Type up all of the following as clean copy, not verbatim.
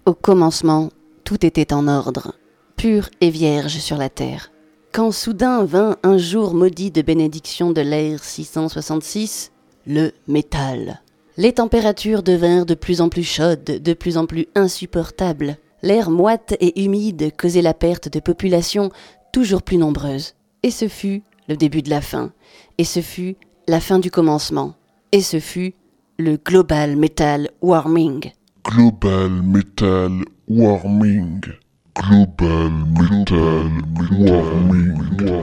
Au commencement, tout était en ordre, pur et vierge sur la terre. Quand soudain vint un jour maudit de bénédiction de l'ère 666, le métal. Les températures devinrent de plus en plus chaudes, de plus en plus insupportables. L'air moite et humide causait la perte de populations toujours plus nombreuses. Et ce fut le début de la fin. Et ce fut la fin du commencement. Et ce fut le Global Metal Warming. Global Metal Warming. Global Metal Warming.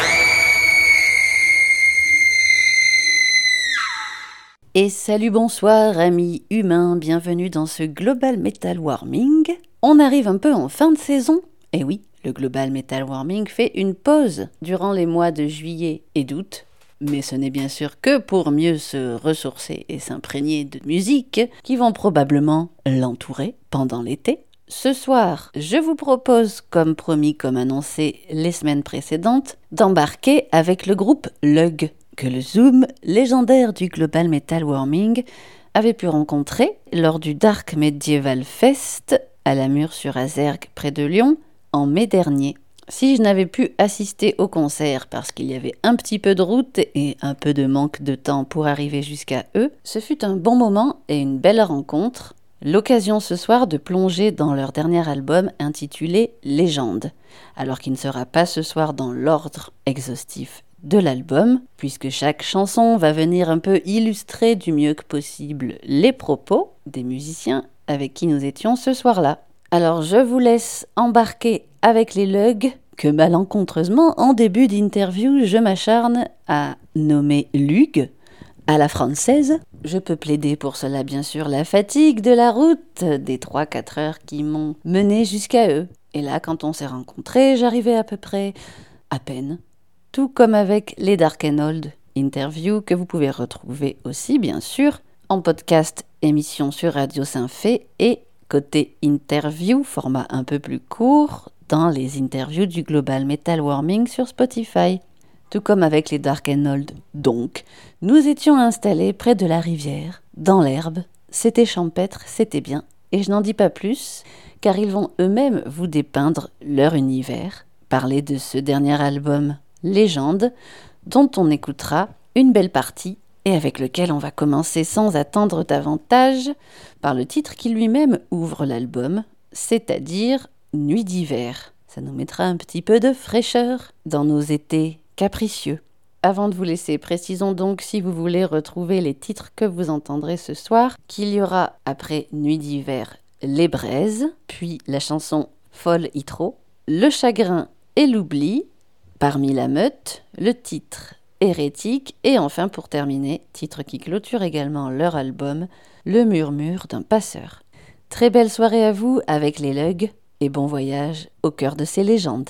Et salut, bonsoir amis humains, bienvenue dans ce Global Metal Warming. On arrive un peu en fin de saison. Et oui, le Global Metal Warming fait une pause durant les mois de juillet et d'août. Mais ce n'est bien sûr que pour mieux se ressourcer et s'imprégner de musique qui vont probablement l'entourer pendant l'été. Ce soir, je vous propose, comme promis, comme annoncé les semaines précédentes, d'embarquer avec le groupe Lug, que le Zoom légendaire du Global Metal Warming avait pu rencontrer lors du Dark Medieval Fest à la Mur-sur-Azergue près de Lyon en mai dernier. Si je n'avais pu assister au concert parce qu'il y avait un petit peu de route et un peu de manque de temps pour arriver jusqu'à eux, ce fut un bon moment et une belle rencontre. L'occasion ce soir de plonger dans leur dernier album intitulé Légende, alors qu'il ne sera pas ce soir dans l'ordre exhaustif de l'album, puisque chaque chanson va venir un peu illustrer du mieux que possible les propos des musiciens avec qui nous étions ce soir-là. Alors je vous laisse embarquer avec les Lug, que malencontreusement, en début d'interview, je m'acharne à nommer Lug, à la française. Je peux plaider pour cela, bien sûr, la fatigue de la route, des 3-4 heures qui m'ont mené jusqu'à eux. Et là, quand on s'est rencontrés, j'arrivais à peu près à peine. Tout comme avec les Dark and Old interviews, que vous pouvez retrouver aussi, bien sûr, en podcast émission sur Radio Saint-Fé et côté interview, format un peu plus court, dans les interviews du Global Metal Warming sur Spotify. Tout comme avec les Dark and Old. Donc, nous étions installés près de la rivière, dans l'herbe. C'était champêtre, c'était bien. Et je n'en dis pas plus, car ils vont eux-mêmes vous dépeindre leur univers, parler de ce dernier album Légende, dont on écoutera une belle partie et avec lequel on va commencer sans attendre davantage par le titre qui lui-même ouvre l'album, c'est-à-dire Nuit d'hiver. Ça nous mettra un petit peu de fraîcheur dans nos étés capricieux. Avant de vous laisser, précisons donc, si vous voulez retrouver les titres que vous entendrez ce soir, qu'il y aura après Nuit d'hiver Les Braises, puis la chanson Folle Hitro, Le Chagrin et l'Oubli, Parmi la meute, le titre Hérétique et enfin pour terminer, titre qui clôture également leur album, Le murmure d'un passeur. Très belle soirée à vous avec les Lug et bon voyage au cœur de ces légendes.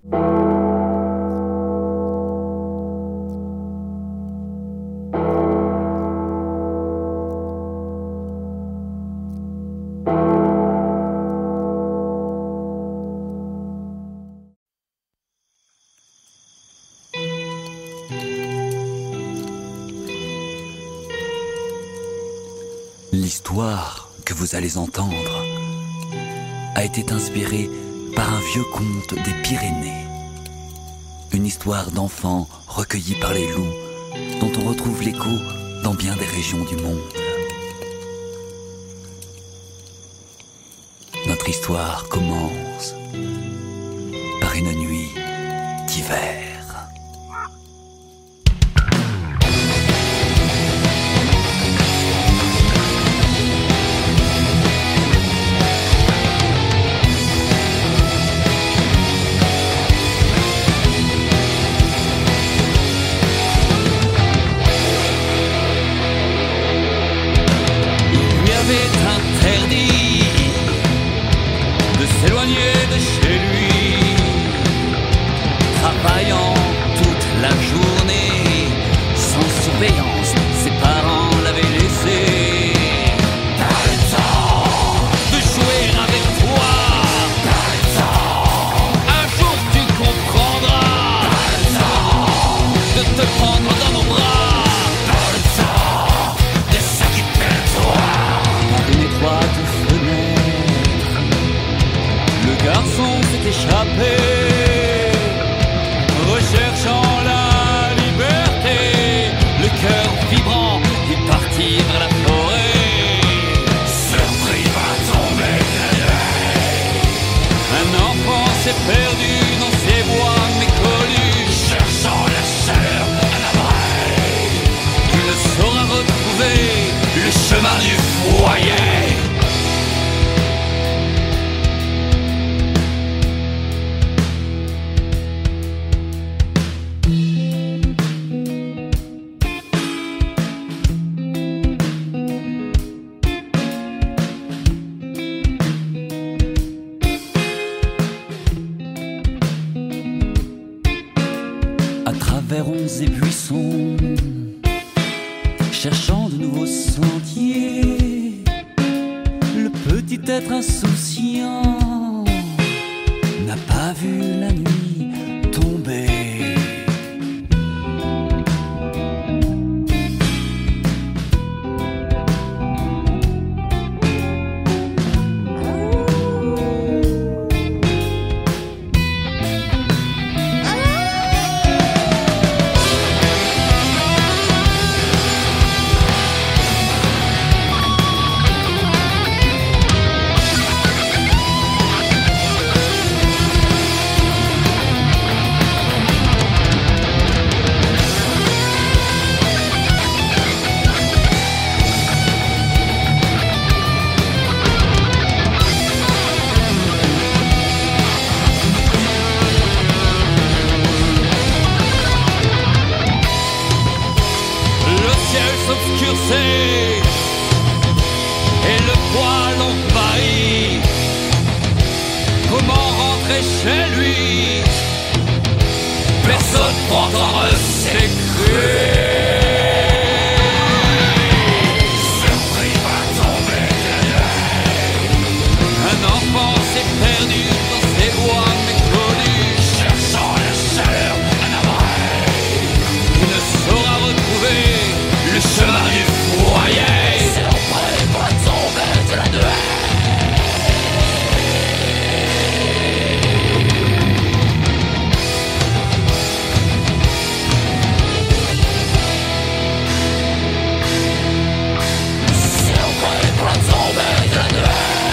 L'histoire que vous allez entendre a été inspirée par un vieux conte des Pyrénées. Une histoire d'enfants recueillie par les loups, dont on retrouve l'écho dans bien des régions du monde. Notre histoire commence par une nuit d'hiver. Interdit de s'éloigner de et buissons, cherchant de nouveaux sentiers. Le petit être insouciant n'a pas vu la nuit tomber. Et le poil envahi. Comment rentrer chez lui? Personne n'entend ses cris. Surpris va tomber de l'œil. Un enfant s'est perdu dans ses bois méconnus, cherchant la chaleur d'un appareil. Il ne saura retrouver le chemin du foyer. C'est l'empreinte pour la tombe de la nuée. C'est l'empreinte pour la tombe de la nuée.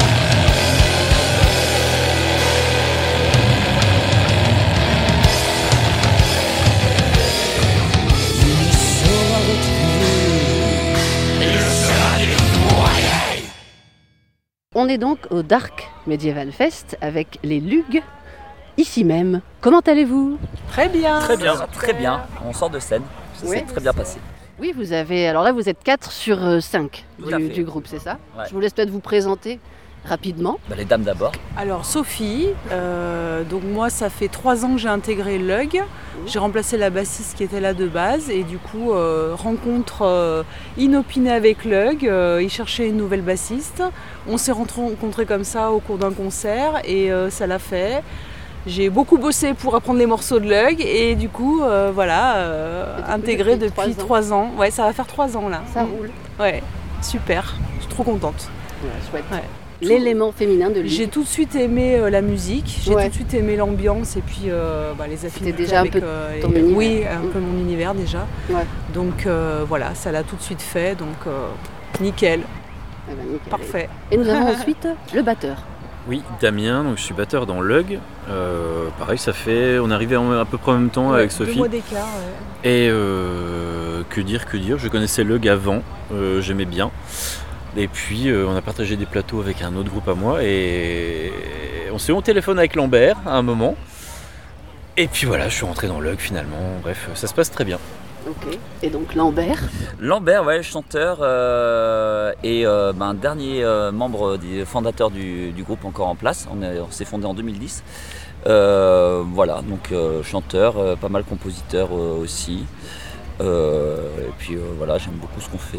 Il ne saura retrouver. On est donc au Dark Medieval Fest avec les Lugs, ici même. Comment allez-vous? Très bien. Très bien, très bien. On sort de scène. Ça Ouais. s'est très bien passé. Oui, vous avez. Alors là, vous êtes 4 sur 5 Tout à fait. du groupe, c'est ça? Ouais. Je vous laisse peut-être vous présenter rapidement. Les dames d'abord. Alors Sophie, donc moi ça fait 3 ans que j'ai intégré Lug. J'ai remplacé la bassiste qui était là de base et du coup rencontre inopinée avec Lug. Il cherchait une nouvelle bassiste. On s'est rencontrés comme ça au cours d'un concert et ça l'a fait. J'ai beaucoup bossé pour apprendre les morceaux de Lug et du coup intégré depuis 3 ans. Ouais, ça va faire 3 ans là. Ça roule. Ouais, super. Je suis trop contente. Ouais, chouette. Ouais. L'élément féminin de Lug. J'ai tout de suite aimé la musique, j'ai Ouais. tout de suite aimé l'ambiance et puis les affinités. déjà un avec, peu ton les- univers. Oui, un peu mon univers déjà. Ouais. Donc voilà, ça l'a tout de suite fait, donc nickel, Ah bah, nickel. parfait. Et nous avons ensuite le batteur. Oui, Damien, donc je suis batteur dans Lug. Pareil, on est arrivé à peu près en même temps avec 2 Sophie. mois d'écart. Ouais. Et que dire, je connaissais Lug avant, j'aimais bien. Et puis on a partagé des plateaux avec un autre groupe à moi et on s'est eu au téléphone avec Lambert à un moment. Et puis voilà, je suis rentré dans Lug finalement. Bref, ça se passe très bien. Ok. Et donc Lambert. Lambert, ouais, chanteur et dernier membre fondateur du groupe encore en place. On s'est fondé en 2010. Voilà, donc chanteur, pas mal compositeur aussi. Et puis voilà, j'aime beaucoup ce qu'on fait.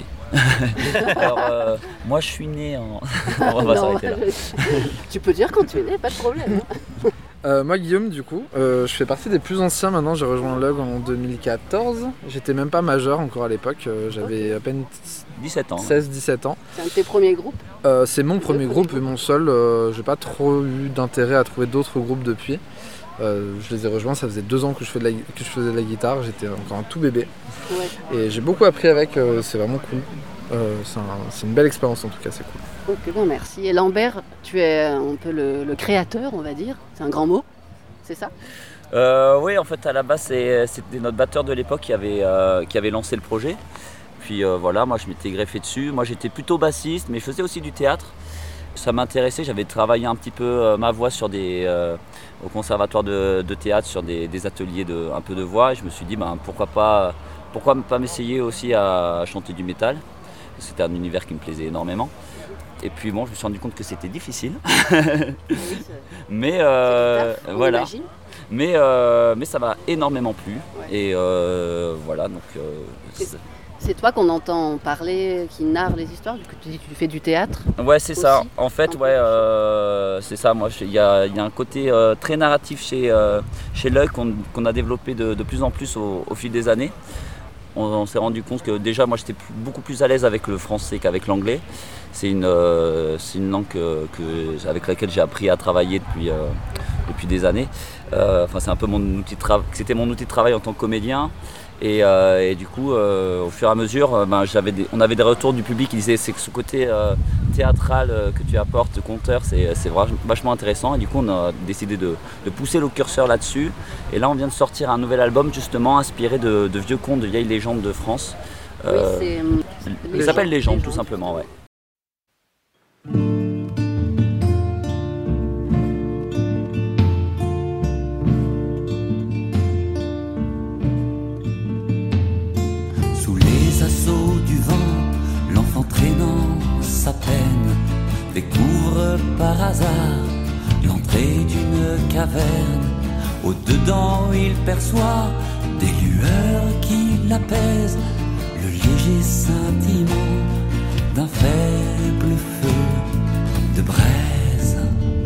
Alors, moi je suis né en. On va Non, s'arrêter là. Tu peux dire quand tu es né, pas de problème. Moi Guillaume du coup, je fais partie des plus anciens maintenant, j'ai rejoint Lug en 2014. J'étais même pas majeur encore à l'époque, j'avais à peine 17 ans. 16-17 ans. C'est un de tes premiers groupes. C'est mon premier groupe et mon seul, j'ai pas trop eu d'intérêt à trouver d'autres groupes depuis. Je les ai rejoints, ça faisait 2 ans que je faisais de la guitare, j'étais encore un tout bébé. Ouais. Et j'ai beaucoup appris avec, c'est vraiment cool. C'est une belle expérience en tout cas, c'est cool. Ok, ben merci. Et Lambert, tu es un peu le créateur, on va dire. C'est un grand mot, c'est ça? Oui, en fait, à la base, c'était notre batteur de l'époque qui avait lancé le projet. Puis voilà, moi, je m'étais greffé dessus. Moi, j'étais plutôt bassiste, mais je faisais aussi du théâtre. Ça m'intéressait, j'avais travaillé un petit peu ma voix au conservatoire de théâtre sur des ateliers un peu de voix. Et je me suis dit, pourquoi pas m'essayer aussi à chanter du métal. C'était un univers qui me plaisait énormément. Et puis bon, je me suis rendu compte que c'était difficile. Mais voilà. Imagine. Mais ça m'a énormément plu. Et voilà, donc... C'est toi qu'on entend parler, qui narre les histoires, vu que tu dis que tu fais du théâtre. Ouais, c'est ça. aussi, En fait, c'est ça. Moi, il y a un côté très narratif chez Lug qu'on a développé de plus en plus au fil des années. On s'est rendu compte que déjà, moi, j'étais beaucoup plus à l'aise avec le français qu'avec l'anglais. C'est une langue avec laquelle j'ai appris à travailler depuis des années. C'est un peu c'était mon outil de travail en tant que comédien. Et du coup, au fur et à mesure, on avait des retours du public qui disaient c'est que ce côté théâtral que tu apportes, conteur, c'est vachement intéressant. Et du coup, on a décidé de pousser le curseur là-dessus. Et là, on vient de sortir un nouvel album justement inspiré de vieux contes, de vieilles légendes de France. Il s'appelle Légende, tout simplement, ouais. Du vent, l'enfant traînant sa peine découvre par hasard l'entrée d'une caverne. Au-dedans, il perçoit des lueurs qui l'apaisent, le léger scintillement d'un faible feu de braise.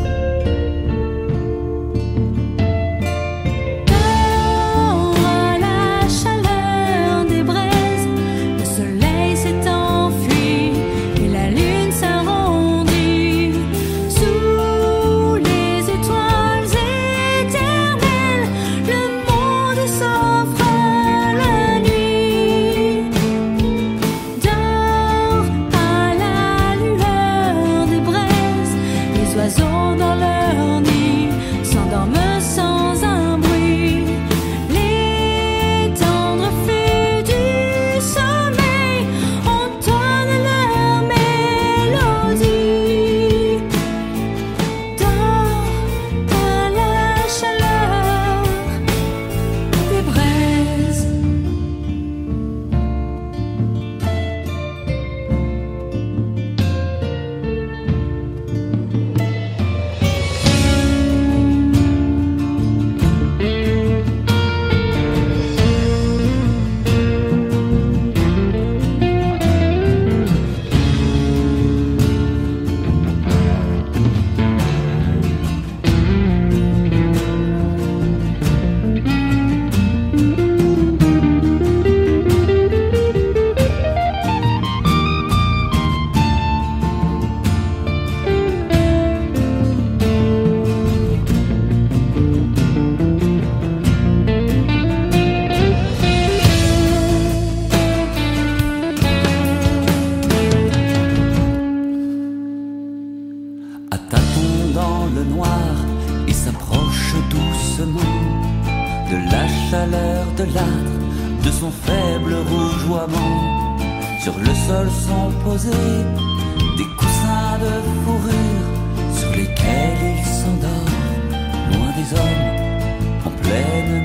De son faible rougeoiement, sur le sol sont posés des coussins de fourrure sur lesquels il s'endort, loin des hommes, en pleine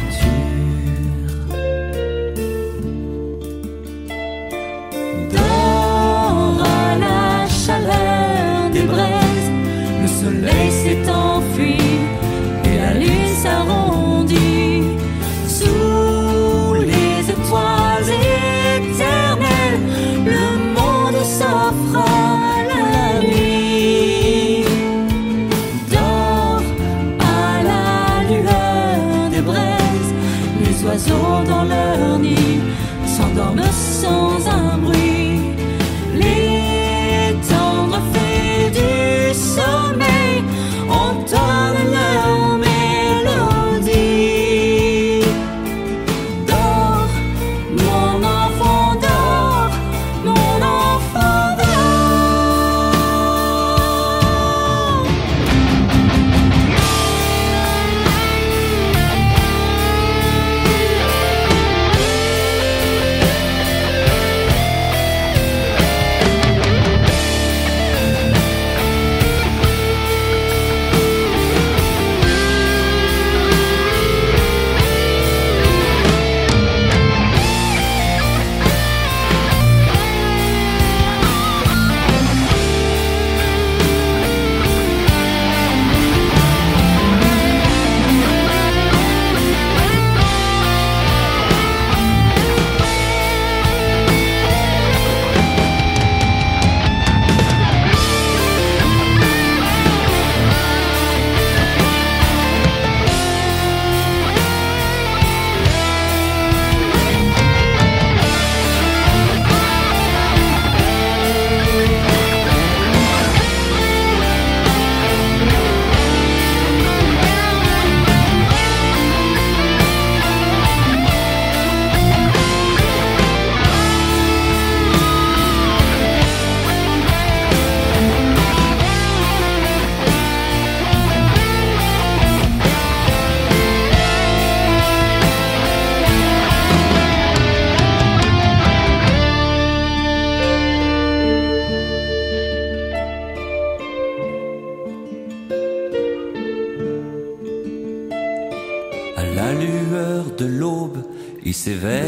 nature. Dors à la chaleur des braises, le soleil s'est enfui et la lune s'arrondit. Sous les étoiles éternelles, le monde s'offre à la nuit. Dors à la lueur des braises,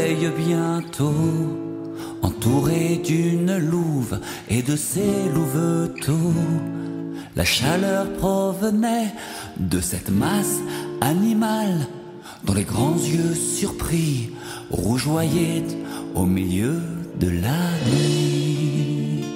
soleil bientôt, entouré d'une louve et de ses louveteaux. La chaleur provenait de cette masse animale dont les grands yeux surpris rougeoyaient au milieu de la nuit.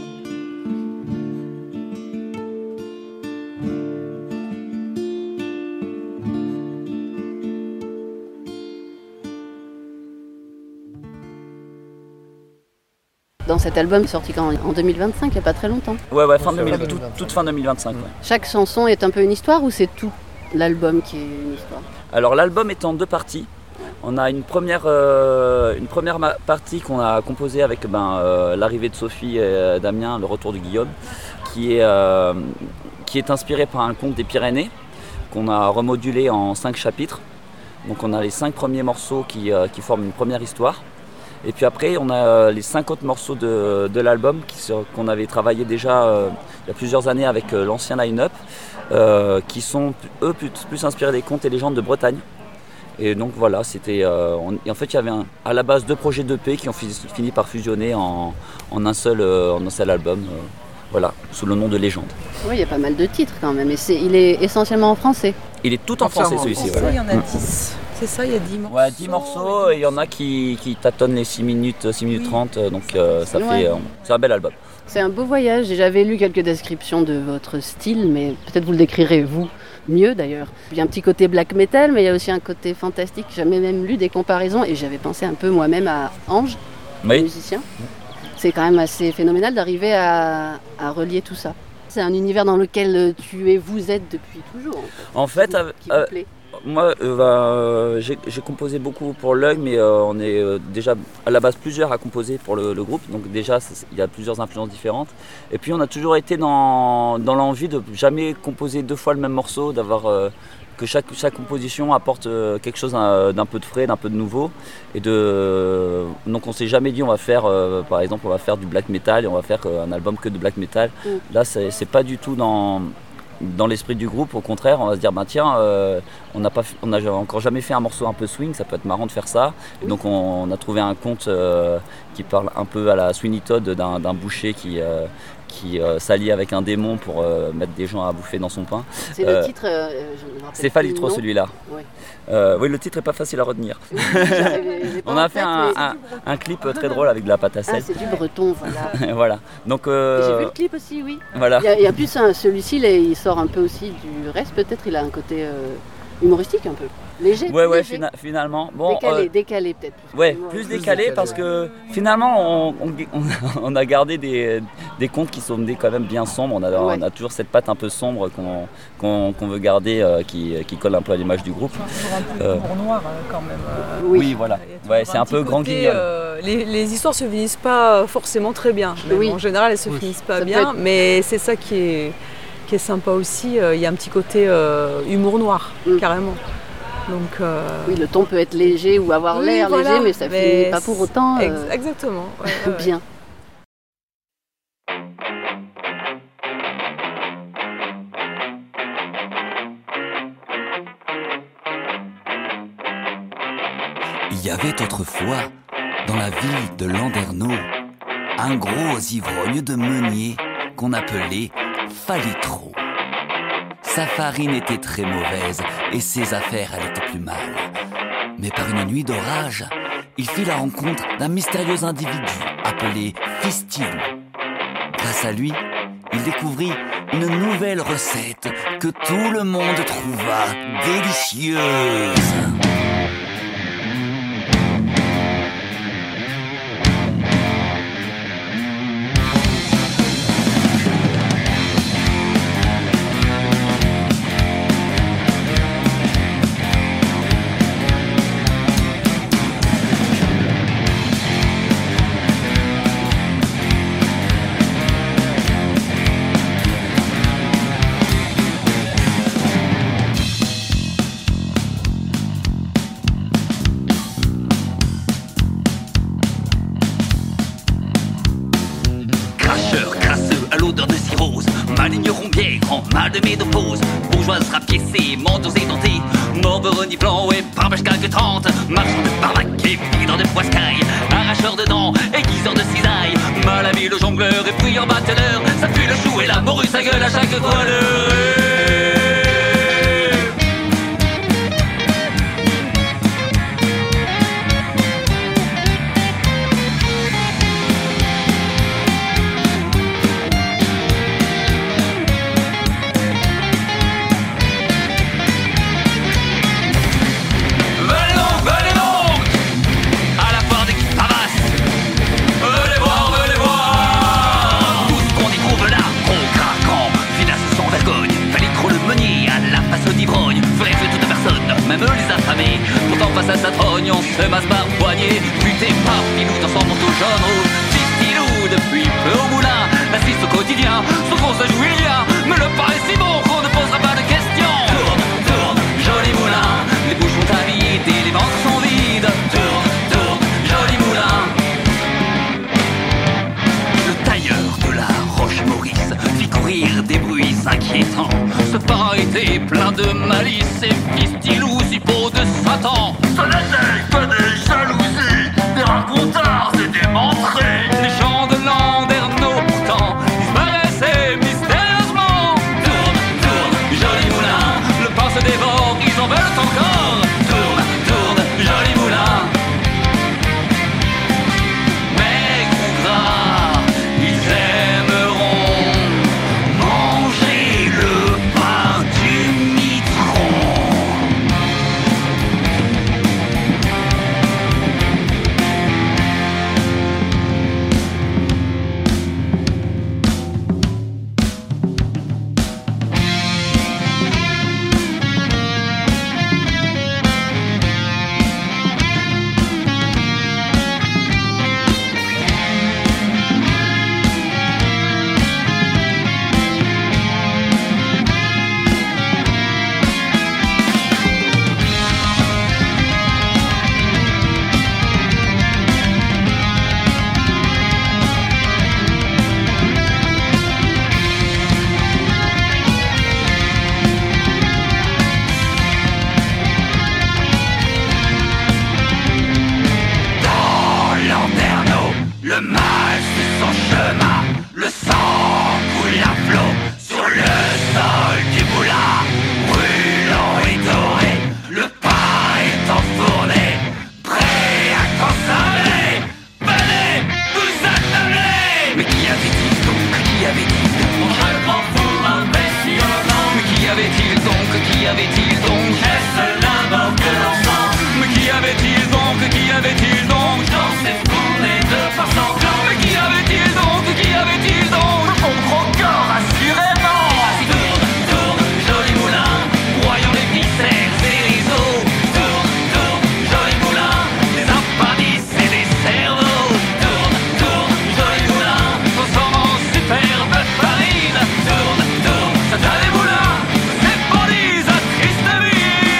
Dans cet album sorti quand en 2025, il n'y a pas très longtemps. Ouais, toute fin 2025. Ouais. Chaque chanson est un peu une histoire ou c'est tout l'album qui est une histoire? Alors l'album est en 2 parties. On a une première partie qu'on a composée avec l'arrivée de Sophie et Damien, le retour de Guillaume, qui est inspiré par un conte des Pyrénées qu'on a remodulé en 5 chapitres. Donc on a les 5 premiers morceaux qui forment une première histoire. Et puis après, on a les 5 autres morceaux de l'album qu'on avait travaillé déjà il y a plusieurs années avec l'ancien line-up, qui sont eux plus inspirés des contes et légendes de Bretagne. Et donc voilà, c'était. En fait, il y avait à la base 2 projets d'EP qui ont fini par fusionner en un seul album, voilà, sous le nom de Légende. Oui, il y a pas mal de titres quand même, et il est essentiellement en français. Il est tout en français celui-ci. Il y en a 10. C'est ça, il y a 10 morceaux. Ouais, 10 morceaux, et il y en a qui tâtonnent les 6 minutes 30, donc ça fait. C'est un bel album. C'est un beau voyage. J'avais lu quelques descriptions de votre style, mais peut-être vous le décrirez vous mieux d'ailleurs. Il y a un petit côté black metal, mais il y a aussi un côté fantastique. J'avais même lu des comparaisons et j'avais pensé un peu moi-même à Ange, le musicien. C'est quand même assez phénoménal d'arriver à relier tout ça. C'est un univers dans lequel vous êtes depuis toujours. En fait, qui vous plaît. Moi, j'ai composé beaucoup pour l'œil, mais on est déjà à la base plusieurs à composer pour le groupe. Donc déjà, il y a plusieurs influences différentes. Et puis on a toujours été dans l'envie de jamais composer 2 fois le même morceau, d'avoir que chaque composition apporte quelque chose d'un peu de frais, d'un peu de nouveau. Donc on s'est jamais dit on va faire, par exemple, on va faire du black metal et on va faire un album que de black metal. Là, c'est pas du tout dans l'esprit du groupe. Au contraire, on va se dire on n'a encore jamais fait un morceau un peu swing, ça peut être marrant de faire ça. Et donc on a trouvé un conte qui parle un peu à la Sweeney Todd d'un boucher qui s'allie avec un démon pour mettre des gens à bouffer dans son pain. C'est le titre. C'est Falitro celui-là. Oui. Oui, le titre est pas facile à retenir. On a fait un clip très drôle avec de la pâte à sel. Ah, c'est du breton, voilà. Voilà. Donc, j'ai vu le clip aussi, oui. Voilà. Il y a plus celui-ci, il sort un peu aussi du reste. Peut-être il a un côté humoristique un peu. Léger. Ouais, léger. Finalement. Bon, décalé peut-être. Plus décalé parce que finalement on a gardé des contes qui sont quand même bien sombres. On a toujours cette patte un peu sombre qu'on veut garder, qui colle un peu à l'image du groupe. Toujours un peu humour noir quand même. Oui, voilà. Ouais, c'est un peu grand guignol. Les histoires se finissent pas forcément très bien. En général, elles se finissent pas bien, mais c'est ça qui est sympa aussi. Il y a un petit côté humour noir, carrément. Donc, oui, le ton peut être léger ou avoir l'air léger, mais ça finit pas pour autant exactement. bien. Il y avait autrefois, dans la ville de Landerneau, un gros ivrogne de meunier qu'on appelait Falitro. Sa farine était très mauvaise et ses affaires allaient plus mal. Mais par une nuit d'orage, il fit la rencontre d'un mystérieux individu appelé Fistule. Grâce à lui, il découvrit une nouvelle recette que tout le monde trouva délicieuse. pied, grand mal de ménopause, bourgeoise rapiécée, menteuse édentée, morbe reniflant et barbèche calquetante, marchand de barbac et vidant de poiscaille, arracheur de dents, aiguiseur de cisaille, mal habillé le jongleur et fouillant batteleur, ça pue le chou et la morue, sa gueule à chaque fois le même les affamés, pourtant face à sa trogne, on se masse par poignée, buté par Pilou dans son manteau jaune rouge. Fistilou depuis peu au moulin, assiste au quotidien, son gros se joue il y a, mais le pain est si bon qu'on ne posera pas de questions. Tourne, tourne, joli moulin, les bouches sont à vide et les ventres sont vides. Tourne, tourne, joli moulin. Le tailleur de la Roche-Maurice fit courir des bruits inquiétants. Ce pain était plein de malice et Fistilou si beau de Satan. Ce n'était que des jalousies, des racontars et des mentrés. Les chants de Landerneau pourtant disparaissaient mystérieusement. Tourne, tourne, joli moulin, le pain se dévore, ils en veulent encore. Tourne, tourne, joli moulin. Mais gras, ils aimeront manger le pain du mitron. Le mal suit son chemin, le sang coule à flot sur le sol du moulin, brûlant et doré, le pain est enfourné, prêt à consommer. Venez, vous attelez. Mais qui avait-il donc, qui avait-il donc? Je m'en fous, imbécile. Mais qui avait-il donc, qui avait-il donc? Est-ce la mort que l'on sent? Mais qui avait-il donc, qui avait-il donc? Dans ces fournées de passants. Mais qui avait-il donc, qui avait-il donc? Mon gros corps assurément. Tourne, tourne, joli moulin, broyant les viscères et les riseaux. Tourne, tourne, joli moulin, des appendices et des cerveaux. Tourne, tourne, joli moulin, transformant en superbe farine. Tourne, tourne, ça t'a des moulins, c'est bandits à triste vie.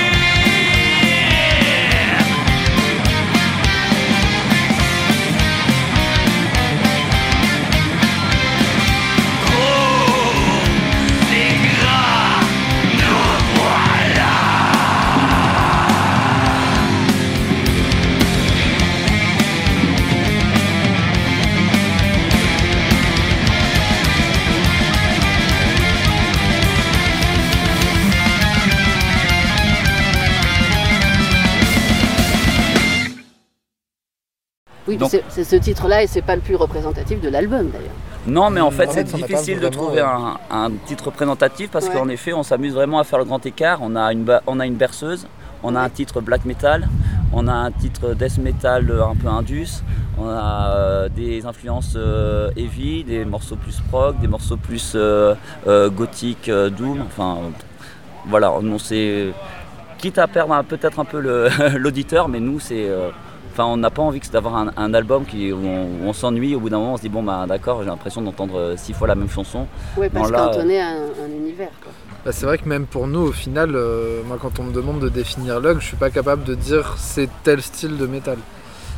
Oui, Donc- c'est ce titre-là et c'est pas le plus représentatif de l'album d'ailleurs. Non, mais en fait, En c'est fait, ça n'a pas difficile de vraiment, trouver un titre représentatif parce Ouais. qu'en effet, on s'amuse vraiment à faire le grand écart. On a une berceuse, on a un titre black metal, on a un titre death metal un peu indus, on a des influences heavy, des morceaux plus prog, des morceaux plus gothique, doom. Enfin, voilà, on s'est quitte à perdre peut-être un peu l'auditeur, mais nous, c'est on n'a pas envie d'avoir un album où on s'ennuie. Au bout d'un moment, on se dit bon bah d'accord, j'ai l'impression d'entendre 6 fois la même chanson. Oui, parce Non, là, qu'on est un univers. Quoi. Bah, c'est vrai que même pour nous, au final, moi quand on me demande de définir Lug, je suis pas capable de dire c'est tel style de métal.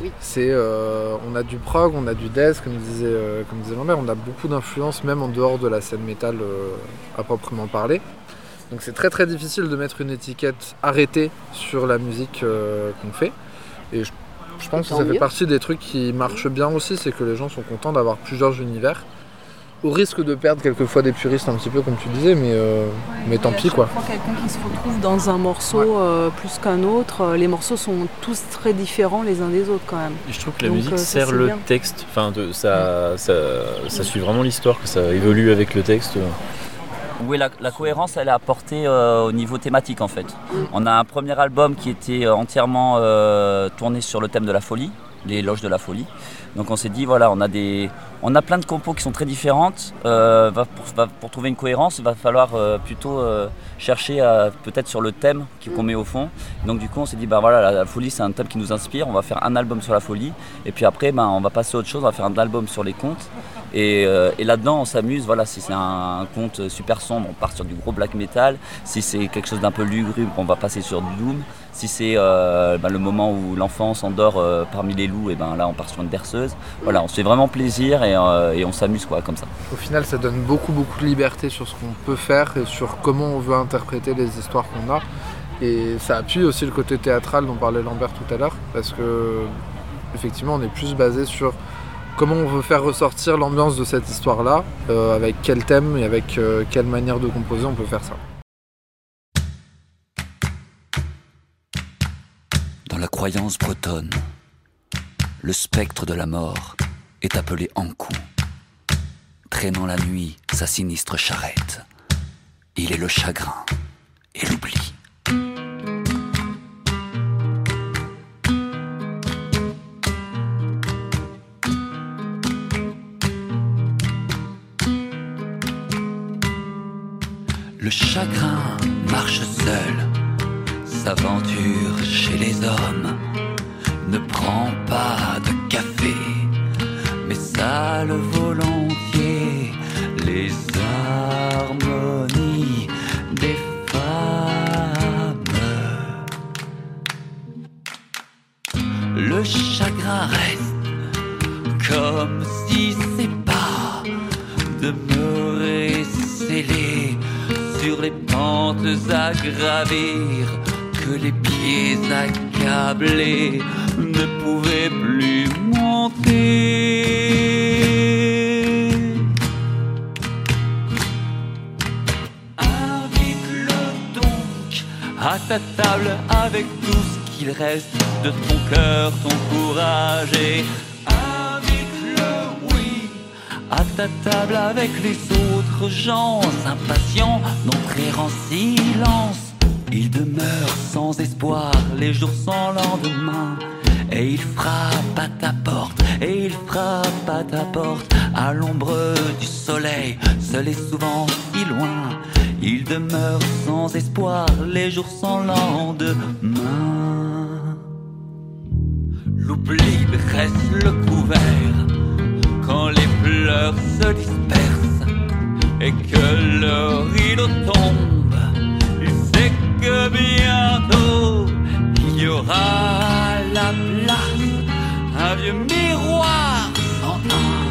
Oui. C'est, on a du prog, on a du death, comme disait Lambert, on a beaucoup d'influences même en dehors de la scène métal à proprement parler. Donc c'est très très difficile de mettre une étiquette arrêtée sur la musique qu'on fait. Et je pense que ça fait partie des trucs qui marchent bien aussi, c'est que les gens sont contents d'avoir plusieurs univers. Au risque de perdre quelquefois des puristes un petit peu comme tu disais, mais tant pis quoi. Chaque fois quelqu'un qui se retrouve dans un morceau plus qu'un autre, les morceaux sont tous très différents les uns des autres quand même. Et je trouve que la musique sert le texte, enfin ça suit vraiment l'histoire, que ça évolue avec le texte. Oui, la cohérence, elle est apportée au niveau thématique en fait. On a un premier album qui était entièrement tourné sur le thème de la folie, les loges de la folie. Donc on s'est dit, voilà, on a plein de compos qui sont très différentes. Pour trouver une cohérence, il va falloir plutôt chercher peut-être sur le thème qu'on met au fond. Donc du coup, on s'est dit, voilà, la folie, c'est un thème qui nous inspire. On va faire un album sur la folie. Et puis après, on va passer à autre chose. On va faire un album sur les contes. Et là-dedans, on s'amuse. Voilà, si c'est un conte super sombre, on part sur du gros black metal. Si c'est quelque chose d'un peu lugubre, on va passer sur du doom. Si c'est le moment où l'enfant s'endort parmi les loups, et là, on part sur une berceuse. Voilà, on se fait vraiment plaisir et on s'amuse quoi, comme ça. Au final, ça donne beaucoup de liberté sur ce qu'on peut faire et sur comment on veut interpréter les histoires qu'on a. Et ça appuie aussi le côté théâtral dont parlait Lambert tout à l'heure, parce que effectivement, on est plus basé sur comment on veut faire ressortir l'ambiance de cette histoire-là, avec quel thème et avec quelle manière de composer on peut faire ça. Dans la croyance bretonne, le spectre de la mort est appelé Ankou. Traînant la nuit sa sinistre charrette, il est le chagrin et l'oubli. Le chagrin marche seul, s'aventure chez les hommes, ne prend pas de café, mais sale volontiers les harmonies des femmes. Le chagrin reste comme si ses pas demeuraient scellés sur les pentes à gravir que les pieds accablés ne pouvaient plus monter. Invite-le donc à ta table avec tout ce qu'il reste de ton cœur, ton courage et invite-le, oui, à ta table avec les autres gens impatients d'entrer en silence. Il demeure sans espoir, les jours sans lendemain. Et il frappe à ta porte, et il frappe à ta porte. À l'ombre du soleil, seul et souvent si loin. Il demeure sans espoir, les jours sans lendemain. L'oubli dresse le couvert quand les pleurs se dispersent et que le rideau tombe. Il sait que bientôt il y aura la place, un vieux miroir sans teint.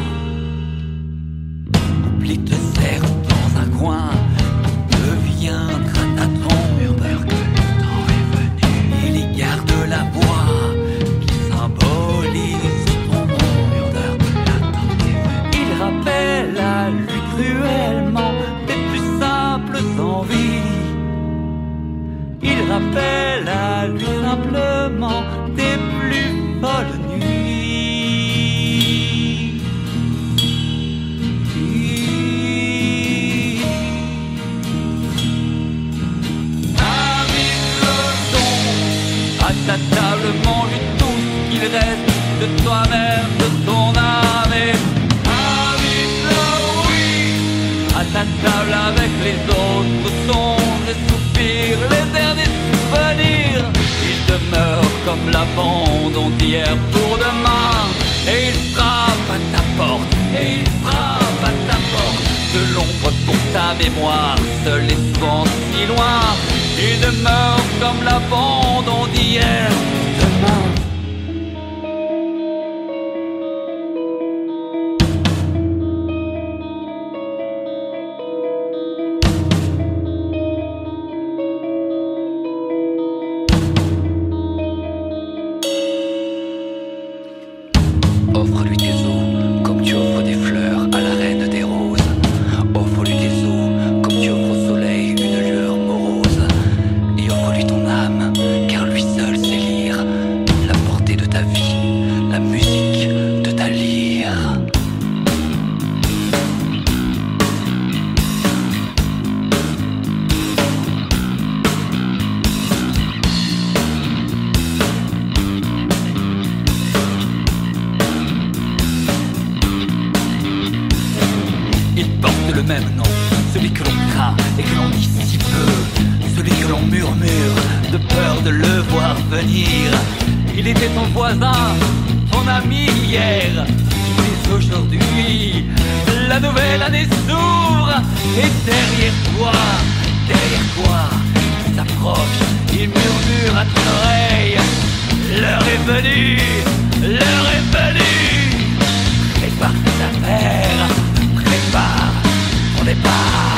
Oubli te serre dans un coin, deviendra ta tombe. Murmure que le temps est venu, il y garde la voix qui symbolise ton monde. Murmure que l'attente est venue, il rappelle à lui cruellement tes plus simples envies. Il rappelle à lui simplement tes plus folles nuits. Invite-le donc à ta table, mange tout ce qu'il reste de toi-même, de ton âme. Et invite-le, oui, à ta table avec les autres songes et soupirs, les derniers souvenirs. Il demeure comme l'abandon d'hier pour demain. Et il frappe à ta porte, et il frappe à ta porte. De l'ombre pour ta mémoire, seul et souvent si loin. Il demeure comme l'abandon d'hier pour demain. Offre-lui tes os comme tu offres des fleurs à la reine des roses. Offre-lui tes os comme tu offres au soleil une lueur morose. Et offre-lui ton âme, car lui seul sait lire la portée de ta vie, la musique de ta lyre. Il porte le même nom, celui que l'on craint et que l'on dit si peu, celui que l'on murmure de peur de le voir venir. Il était ton voisin, ton ami hier, mais aujourd'hui, la nouvelle année s'ouvre et derrière toi, il s'approche, il murmure à ton oreille. L'heure est venue, l'heure est venue. Prépare tes affaires, prépare ton départ.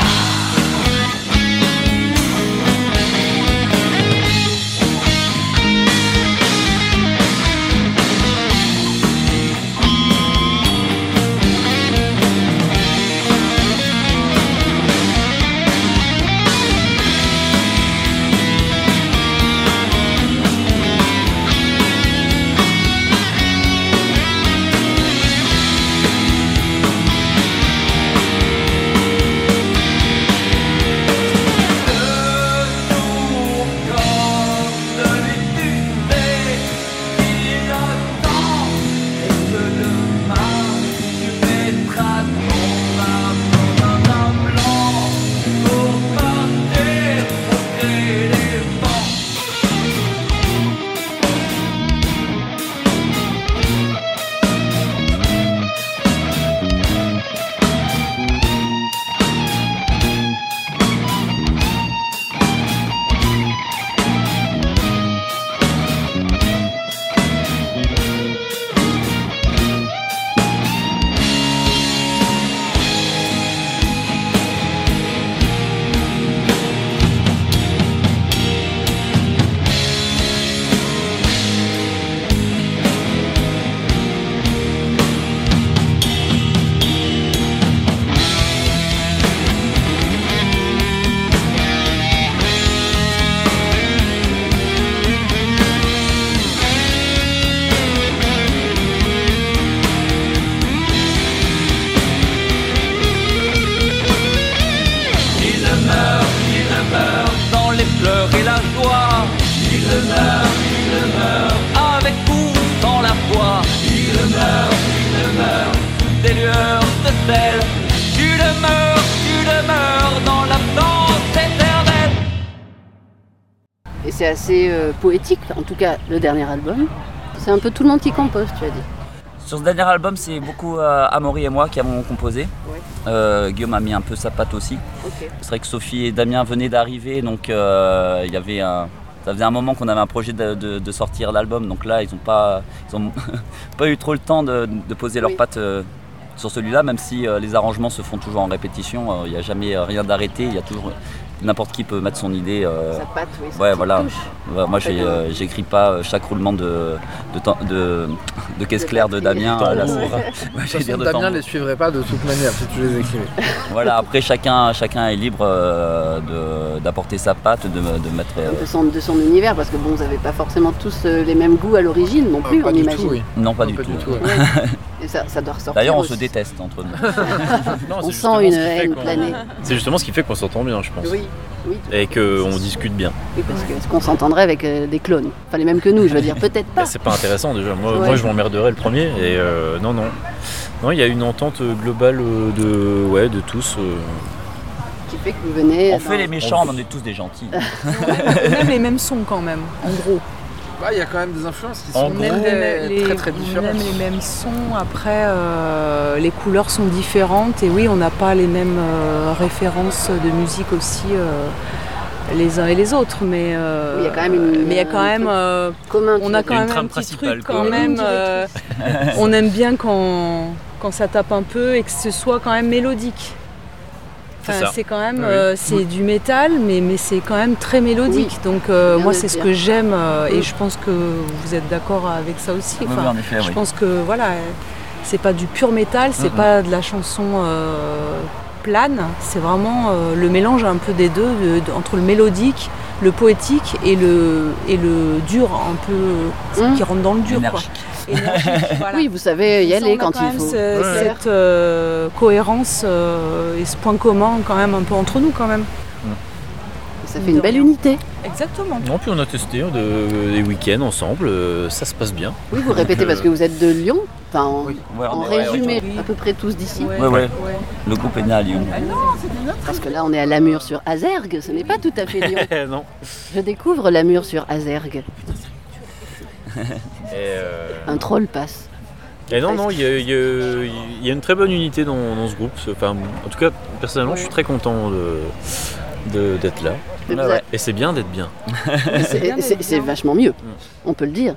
Et c'est assez poétique, en tout cas le dernier album. C'est un peu tout le monde qui compose, tu as dit. Sur ce dernier album, c'est beaucoup Amaury et moi qui avons composé. Ouais. Guillaume a mis un peu sa patte aussi. Okay. C'est vrai que Sophie et Damien venaient d'arriver, donc il y avait ça faisait un moment qu'on avait un projet de sortir l'album, donc là ils ont pas eu trop le temps de poser leurs pattes sur celui-là, même si les arrangements se font toujours en répétition, il n'y a jamais rien d'arrêté, il y a toujours n'importe qui peut mettre son idée. Sa patte, oui. Ouais, voilà. Moi, j'écris pas chaque roulement de caisse claire de Damien. Damien ne les suivrait pas de toute manière si tu les écrivais. Voilà. Après, chacun est libre d'apporter sa patte, de mettre de son univers, parce que bon, vous n'avez pas forcément tous les mêmes goûts à l'origine non plus, on imagine. Tout, oui. Non, pas du tout. Et ça doit ressortir. D'ailleurs, on aussi. se déteste entre nous. Non, on sent une haine planer. C'est justement ce qui fait qu'on s'entend bien, je pense. Oui. Et qu'on discute bien. Oui, parce que est-ce qu'on s'entendrait avec des clones, enfin les mêmes que nous, je veux dire, peut-être pas. C'est pas intéressant déjà. Moi, je m'emmerderais le premier. Et non, il y a une entente globale de tous. Qui fait que vous venez. On fait les méchants, on est tous des gentils. On aime les mêmes sons quand même, en gros. Il y a quand même des influences qui sont très différentes. On aime les mêmes sons, après les couleurs sont différentes et oui, on n'a pas les mêmes références de musique aussi les uns et les autres, mais il y a quand même on a quand même un petit truc quand même. On aime bien quand ça tape un peu et que ce soit quand même mélodique. Enfin, c'est quand même c'est du métal, mais c'est quand même très mélodique. Oui. Donc moi c'est ce que j'aime et je pense que vous êtes d'accord avec ça aussi. Enfin, oui, en effet, je pense que voilà, C'est pas du pur métal, c'est pas de la chanson plane, c'est vraiment le mélange un peu des deux, entre le mélodique, le poétique et le dur, un peu qui rentre dans le dur. Quoi. Énergique, voilà. Oui, vous savez y aller quand il faut. Cette cohérence et ce point commun quand même un peu entre nous quand même. Ça fait une belle unité. Exactement. Non, puis on a testé des week-ends ensemble, ça se passe bien. Oui, vous répétez parce que vous êtes de Lyon. Enfin, en résumé, oui. à peu près tous d'ici. Ouais. Le groupe est né à Lyon. Parce que là, on est à Lamure sur Azergues, ce n'est pas tout à fait Lyon. Non. Je découvre Lamure sur Azergues. Un troll passe. Et non, il y a une très bonne unité dans ce groupe. Enfin, en tout cas, personnellement, je suis très content d'être là. Et c'est bien d'être bien. C'est vachement mieux, on peut le dire.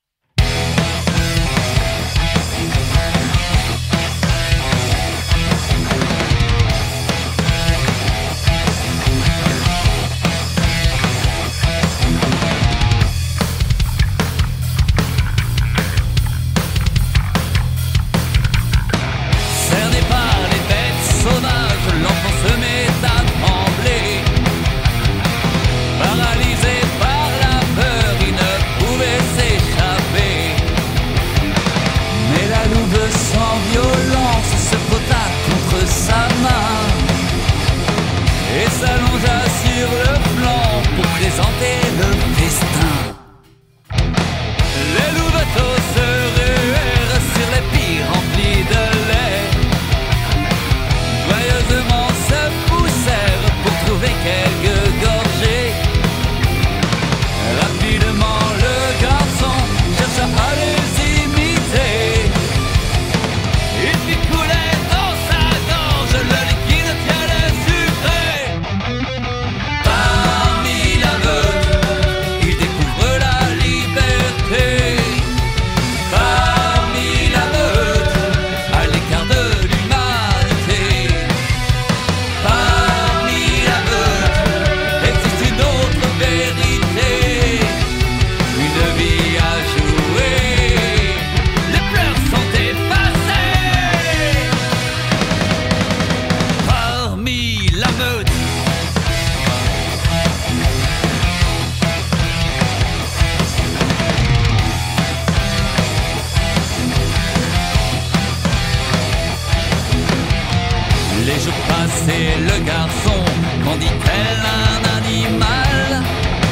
Le garçon grandit tel un animal.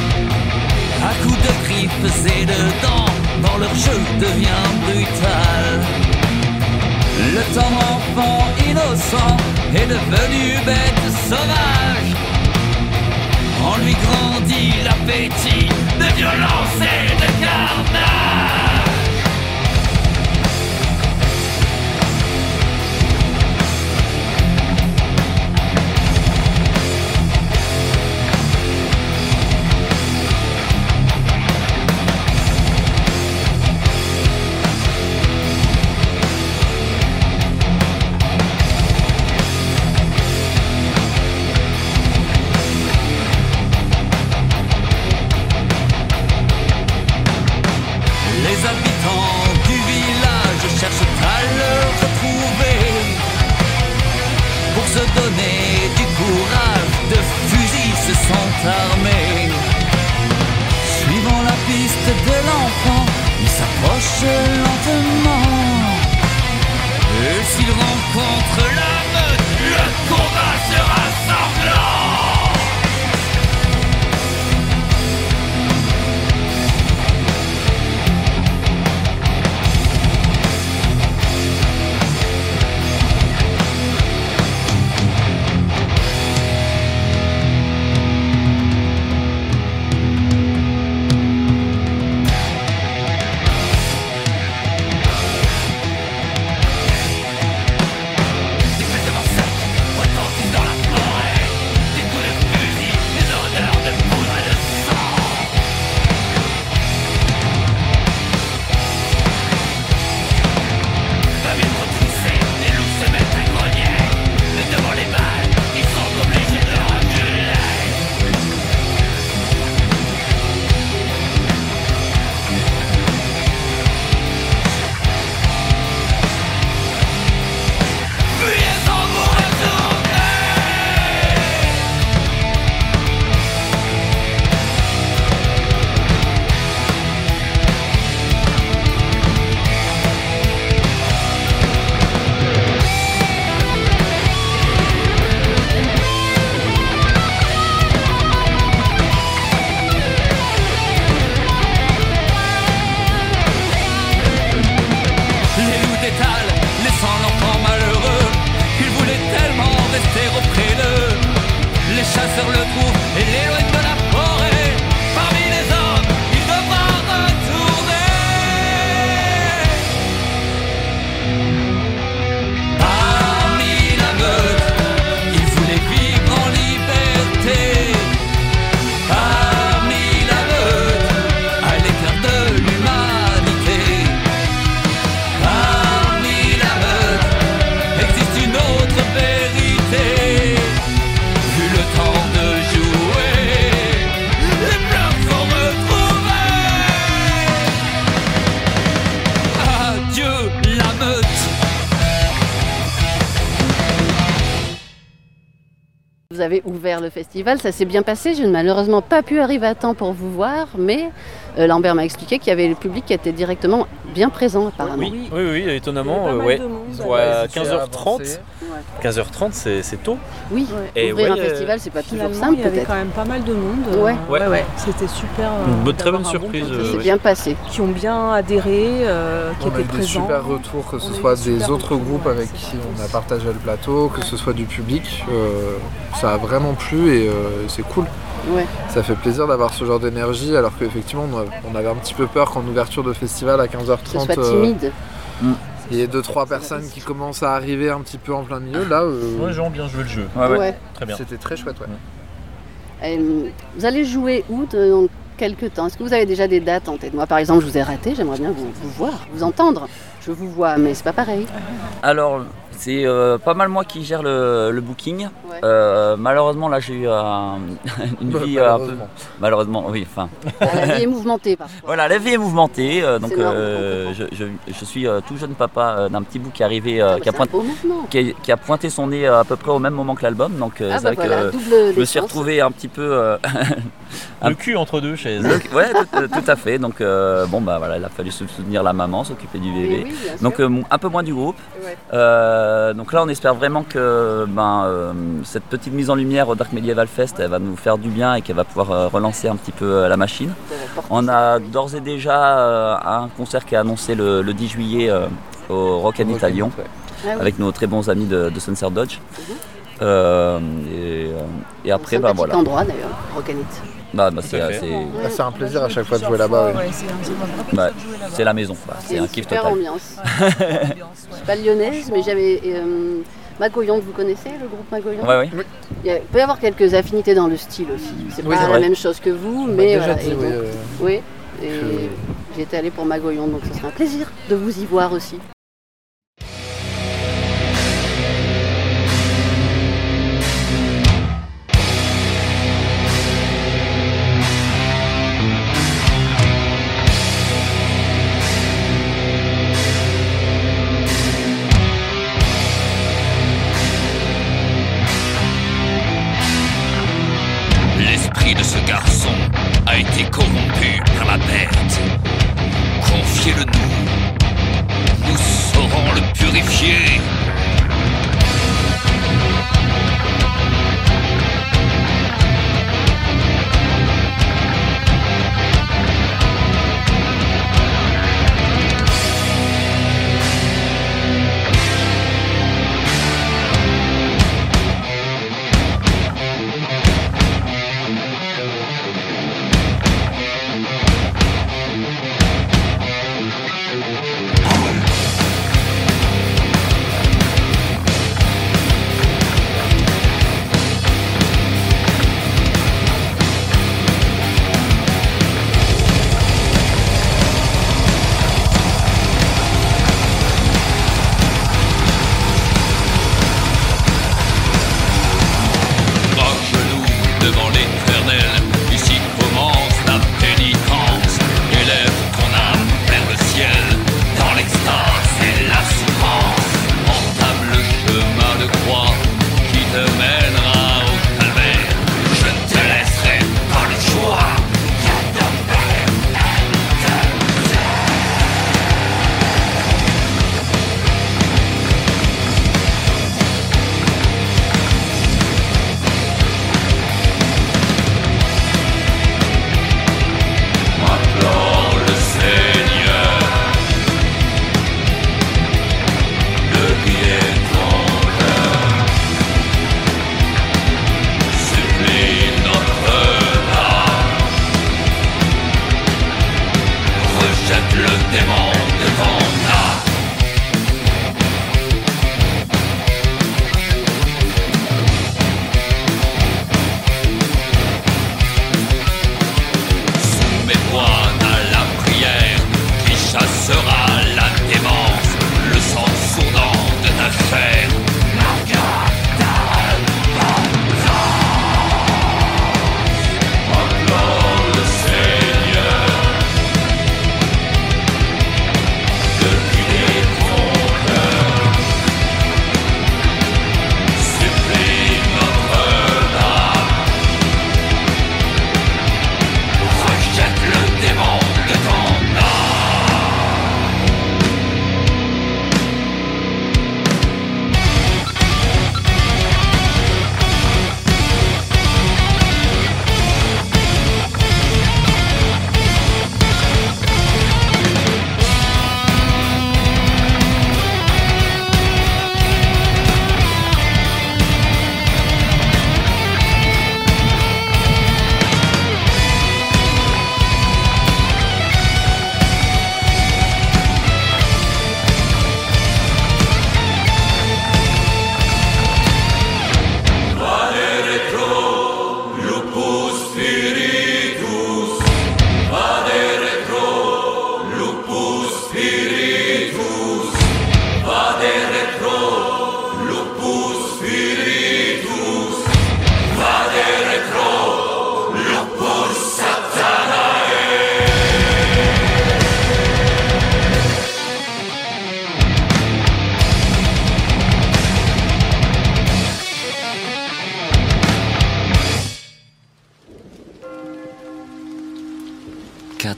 À coups de griffes et de dents, dans leur jeu devient brutal. Le temps enfant innocent est devenu bête sauvage. En lui grandit l'appétit de violence et de carnage. Les métal, laissant l'enfant malheureux. Il voulait tellement rester auprès d'eux. Les chasseurs le trouvent et l'éloignent de la forêt. Parmi les hommes, il devra retourner. Parmi la meute, il voulait vivre en liberté. Parmi la meute, aller faire de l'humanité. Parmi la meute, existe une autre vérité. Vu le temps de jouer, les bleus vont retrouver. Adieu la meute. Vous avez ouvert le festival, ça s'est bien passé. Je n'ai malheureusement pas pu arriver à temps pour vous voir, mais Lambert m'a expliqué qu'il y avait le public qui était directement bien présent apparemment. Oui, étonnamment, Il y avait pas mal ouais. de monde. Ouais, Ouais, 15h30. 15h30, c'est tôt. Oui, Et ouvrir ouais, un festival, c'est pas toujours Finalement, simple il y avait peut-être. quand même pas mal de monde. Ouais. Ouais. C'était super. Très bonne d'avoir un surprise, bon public C'est ouais. bien passé. qui ont bien adhéré, qui On a étaient eu des présents. super retours, que ce On a eu soit des des super autres retours, groupes ouais, avec c'est qui ça. on a partagé le plateau, que ce soit du public. Ça a vraiment plu et c'est cool. Ouais. Ça fait plaisir d'avoir ce genre d'énergie alors qu'effectivement on avait un petit peu peur qu'en ouverture de festival à Que ce 15h30 soit timide. il y ait 2-3 personnes qui commencent à arriver un petit peu en plein milieu. Là, Ouais, j'ai bien joué le jeu. Ouais. Très bien. c'était très chouette. Ouais. Vous allez jouer où dans quelques temps? Est-ce que vous avez déjà des dates en tête? Moi par exemple, je vous ai raté, j'aimerais bien vous voir, vous entendre. Je vous vois, mais c'est pas pareil. Alors, c'est pas mal moi qui gère le booking. Ouais. Malheureusement, là, j'ai eu une vie un peu... Malheureusement, oui, enfin... La vie est mouvementée parfois. Voilà, la vie est mouvementée, donc C'est normal, on comprend. je suis tout jeune papa d'un petit bout qui est arrivé, Ah, bah, qui, a c'est un beau mouvement. qui a pointé son nez à peu près au même moment que l'album, donc Ah c'est bah vrai voilà, que double je me suis défense. retrouvé un petit peu... Le cul entre deux chaises. Ouais, tout à fait, donc bon bah voilà, il a fallu soutenir la maman, s'occuper du bébé. Oui, bien sûr. Donc un peu moins du groupe. Ouais. Donc là on espère vraiment que cette petite mise en lumière au Dark Medieval Fest elle va nous faire du bien et qu'elle va pouvoir relancer un petit peu la machine. Vous avez porté On ça. a d'ores et déjà un concert qui est annoncé le 10 juillet au Rock and à Lyon Ouais. Ah oui. avec nos très bons amis de Sunset Dodge. Et C'est après un bah petit voilà. endroit d'ailleurs, Rocanit. C'est à fait. Ah, c'est un plaisir à chaque fois de jouer là-bas. Ouais. c'est la maison, quoi. C'est un kiff super total. ambiance. Je suis pas lyonnaise, mais j'avais Magoyon, vous connaissez le groupe Magoyon? Ouais. Il peut y avoir quelques affinités dans le style aussi. C'est Oui, pas c'est la vrai. même chose que vous, On m'a mais déjà voilà. dit, Et oui, donc, oui, et j'étais allée pour Magoyon, donc ce sera un plaisir de vous y voir aussi. L'esprit de ce garçon a été corrompu par la bête. Confiez-le nous. Nous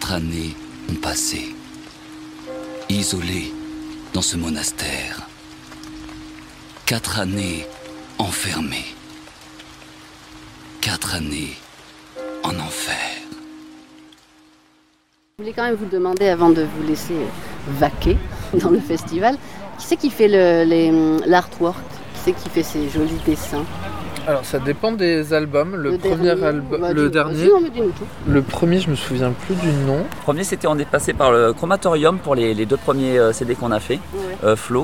4 années ont passé, isolé dans ce monastère. 4 années enfermé. 4 années en enfer. Je voulais quand même vous demander, avant de vous laisser vaquer dans le festival, qui c'est qui fait l'artwork? Qui c'est qui fait ces jolis dessins? Alors ça dépend des albums. Le premier album, le dernier. Le premier, je me souviens plus du nom. Le premier, on est passé par le Chromatorium pour les 2 premiers CD qu'on a fait. Ouais. Flo,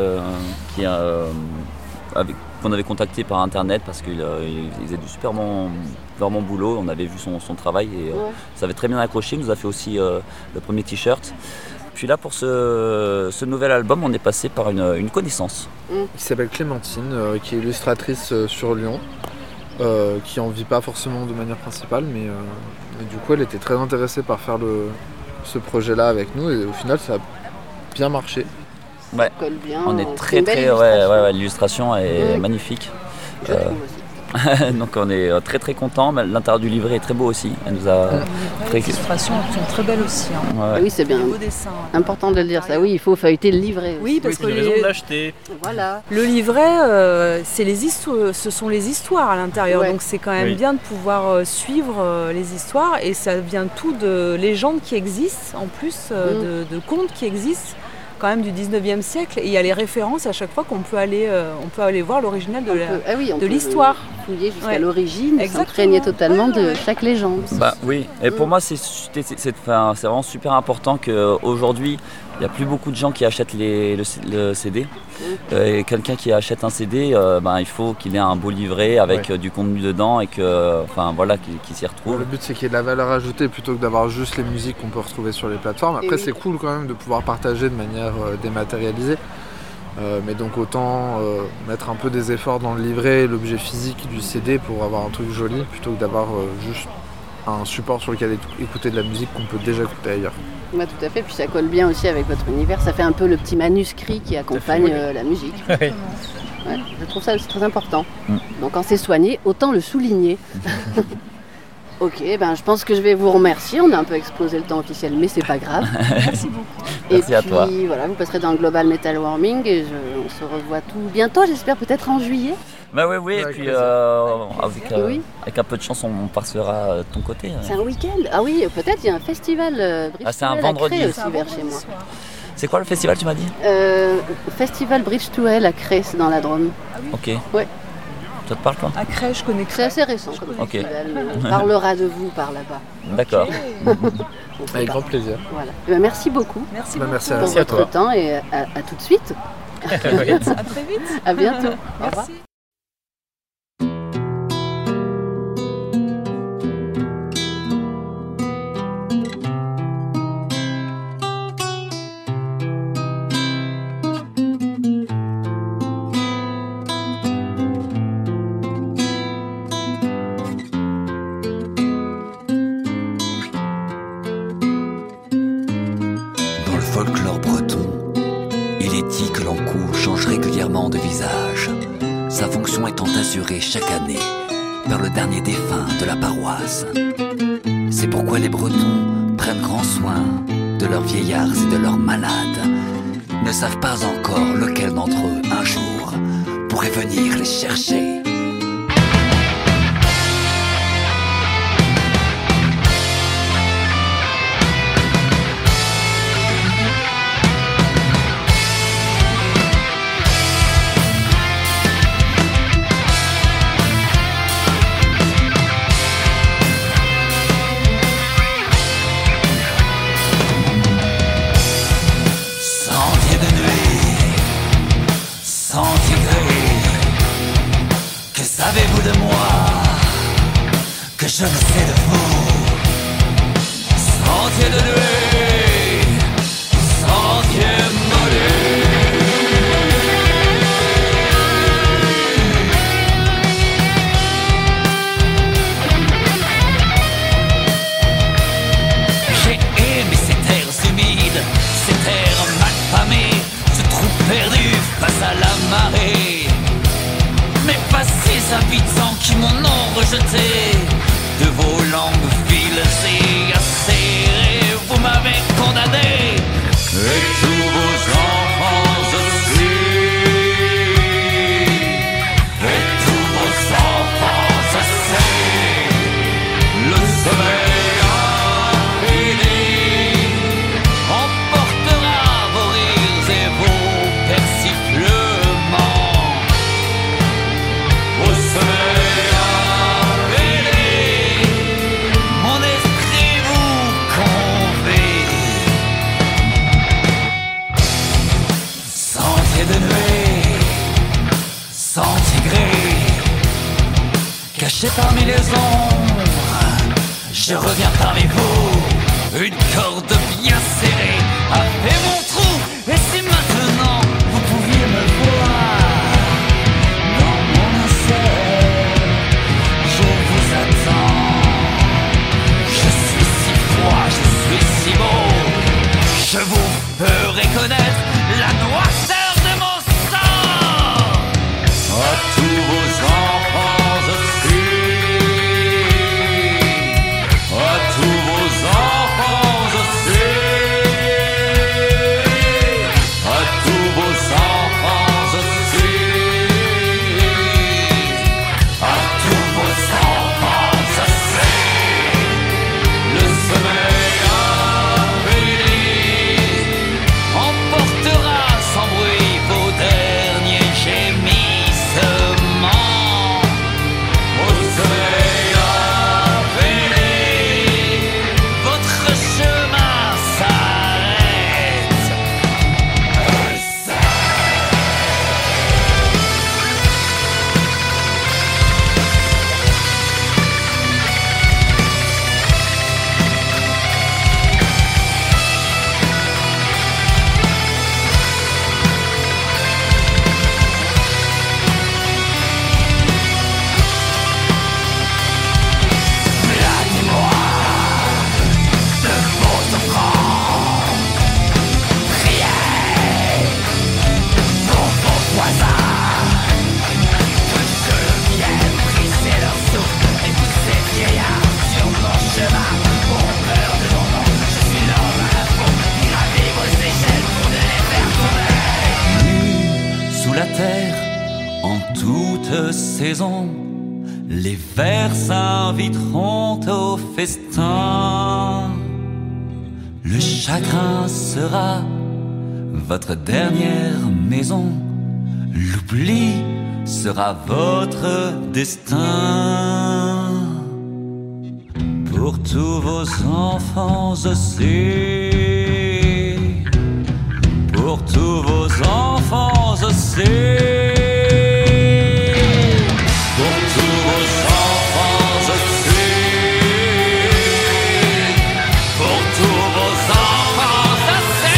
qu'on avait contacté par internet parce qu'il faisait du super bon boulot. On avait vu son travail et ça avait très bien accroché. Il nous a fait aussi le premier t-shirt. Puis là, pour ce nouvel album, on est passé par une connaissance. Qui s'appelle Clémentine, qui est illustratrice sur Lyon, qui en vit pas forcément de manière principale, mais du coup, elle était très intéressée par faire ce projet-là avec nous, et au final, ça a bien marché. Ouais. Ça colle bien. On est très l'illustration est magnifique. Je trouve aussi. Donc on est très très contents. L'intérieur du livret est très beau aussi. Elle nous a les illustrations sont très belles aussi. Hein. Ouais. Oui, c'est bien. Beau dessin. Important de le dire ça. Oui, il faut feuilleter le livret. Oui, parce que une raison de l'acheter. Voilà. Le livret, ce sont les histoires à l'intérieur. Ouais. Donc c'est quand même bien de pouvoir suivre les histoires, et ça vient tout de légendes qui existent, en plus de contes qui existent. Quand même du 19e siècle, et il y a les références à chaque fois qu'on peut aller voir l'original de l'histoire. Fouiller jusqu'à l'origine, s'imprégner totalement de chaque légende. Bah oui, et pour moi c'est vraiment super important qu'aujourd'hui il n'y a plus beaucoup de gens qui achètent le CD. Et quelqu'un qui achète un CD, il faut qu'il ait un beau livret avec du contenu dedans et qu'il s'y retrouve. Le but c'est qu'il y ait de la valeur ajoutée plutôt que d'avoir juste les musiques qu'on peut retrouver sur les plateformes. Après c'est cool quand même de pouvoir partager de manière dématérialisée. Mais donc autant mettre un peu des efforts dans le livret, l'objet physique du CD pour avoir un truc joli plutôt que d'avoir juste un support sur lequel écouter de la musique qu'on peut déjà écouter ailleurs. Ouais, tout à fait, puis ça colle bien aussi avec votre univers, ça fait un peu le petit manuscrit qui accompagne la musique. Oui. Ouais, je trouve ça très important. Donc quand c'est soigné, autant le souligner. Ok, je pense que je vais vous remercier. On a un peu explosé le temps officiel, mais c'est pas grave. Merci beaucoup. Merci à toi. Et puis voilà, vous passerez dans le Global Metal Warming et on se revoit tout bientôt, j'espère peut-être en juillet. Oui, et puis avec un peu de chance, on partira de ton côté. C'est un week-end. Ah oui, peut-être il y a un festival Bridge c'est un vendredi aussi vers chez moi. C'est quoi le festival, tu m'as dit? Festival Bridge to Hell à Cré, c'est dans la Drôme. Ah oui. Ok. Ouais. Ça te parle, toi? À Cré, je connais Cré. C'est assez récent comme festival. On parlera de vous par là-bas. D'accord. Avec grand plaisir. Voilà. Merci beaucoup. Merci pour votre temps et à tout de suite. À très vite. À bientôt. Merci. Au revoir. Folklore breton, il est dit que l'encou change régulièrement de visage, sa fonction étant assurée chaque année par le dernier défunt de la paroisse. C'est pourquoi les Bretons prennent grand soin de leurs vieillards et de leurs malades. Ils ne savent pas encore lequel d'entre eux, un jour, pourrait venir les chercher. Savez-vous de moi que je ne sais de vous? Sentier de nuit, sentier maudit. J'ai aimé ces terres humides, ces terres mal famées, ce trou perdu face à la marée. Mais pas ces habitants qui m'en ont rejeté, de vos langues files et acérées d'années, et tous vos enfants aussi, et tous vos enfants aussi. Le sommeil infini emportera vos rires et vos persiflements. Au sommeil infini, mon esprit vous convie. Sentier de nuit, sentier gris, caché parmi les ombres, je reviens parmi vous. Une corde bien serrée a fait mon trou. Et si maintenant vous pouviez me voir dans mon linceul, je vous attends. Je suis si froid, je suis si beau, je vous ferai connaître la noirceur de mon sang. À tous vos enfants aussi, à tous vos enfants aussi, à tous vos enfants aussi, à tous vos enfants aussi. Le sommeil infini emportera sans bruit vos derniers gémissements. Au sommeil infini, votre chemin s'arrête. Planez-moi de vos offrandes, priez pour vos voisins, que je vienne briser leur souffle et pousser vieillard sur mon chemin. Pour peur de mon nom, je suis l'homme à la faune qui gravit vos échelles pour ne les faire tomber. Sous la terre, en toute saison, les vers s'inviteront au festin. Le chagrin sera votre dernière maison. L'oubli sera votre destin. Pour tous vos enfants aussi, pour tous vos enfants aussi, pour tous vos enfants aussi, pour tous vos enfants aussi.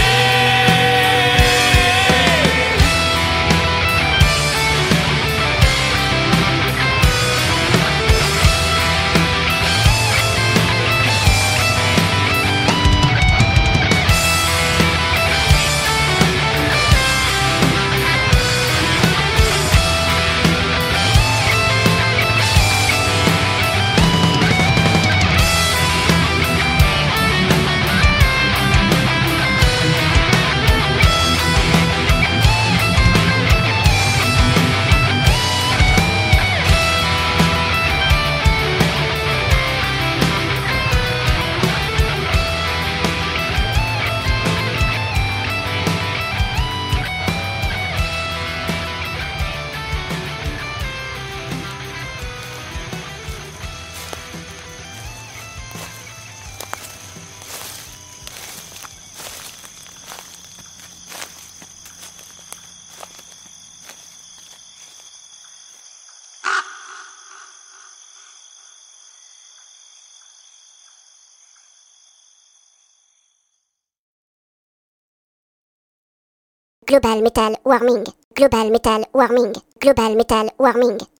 Global Metal Warming. Global Metal Warming. Global Metal Warming.